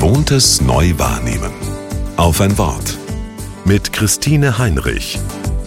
Gewohntes neu wahrnehmen. Auf ein Wort. Mit Christine Heinrich.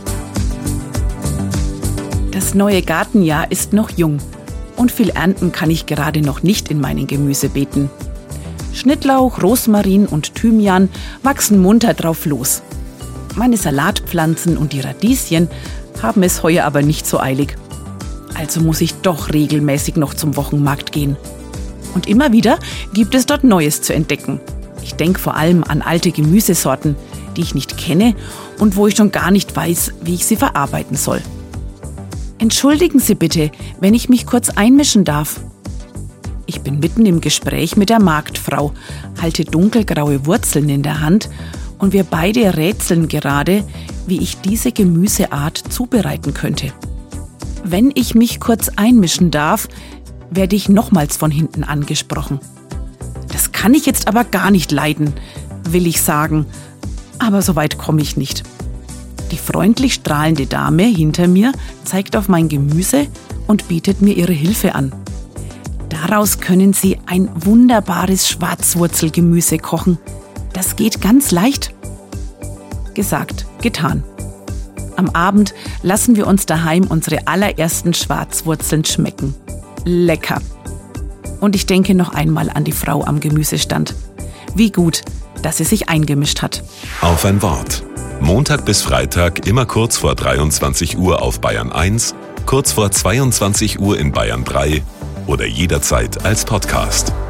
Das neue Gartenjahr ist noch jung und viel ernten kann ich gerade noch nicht in meinen Gemüsebeeten. Schnittlauch, Rosmarin und Thymian wachsen munter drauf los. Meine Salatpflanzen und die Radieschen haben es heuer aber nicht so eilig. Also muss ich doch regelmäßig noch zum Wochenmarkt gehen. Und immer wieder gibt es dort Neues zu entdecken. Ich denke vor allem an alte Gemüsesorten, die ich nicht kenne und wo ich schon gar nicht weiß, wie ich sie verarbeiten soll. Entschuldigen Sie bitte, wenn ich mich kurz einmischen darf. Ich bin mitten im Gespräch mit der Marktfrau, halte dunkelgraue Wurzeln in der Hand und wir beide rätseln gerade, wie ich diese Gemüseart zubereiten könnte. Wenn ich mich kurz einmischen darf, werde ich nochmals von hinten angesprochen. Das kann ich jetzt aber gar nicht leiden, will ich sagen, aber so weit komme ich nicht. Die freundlich strahlende Dame hinter mir zeigt auf mein Gemüse und bietet mir ihre Hilfe an. Daraus können Sie ein wunderbares Schwarzwurzelgemüse kochen. Das geht ganz leicht. Gesagt, getan. Am Abend lassen wir uns daheim unsere allerersten Schwarzwurzeln schmecken. Lecker. Und ich denke noch einmal an die Frau am Gemüsestand. Wie gut, dass sie sich eingemischt hat. Auf ein Wort. Montag bis Freitag immer kurz vor 23 Uhr auf Bayern 1, kurz vor 22 Uhr in Bayern 3 oder jederzeit als Podcast.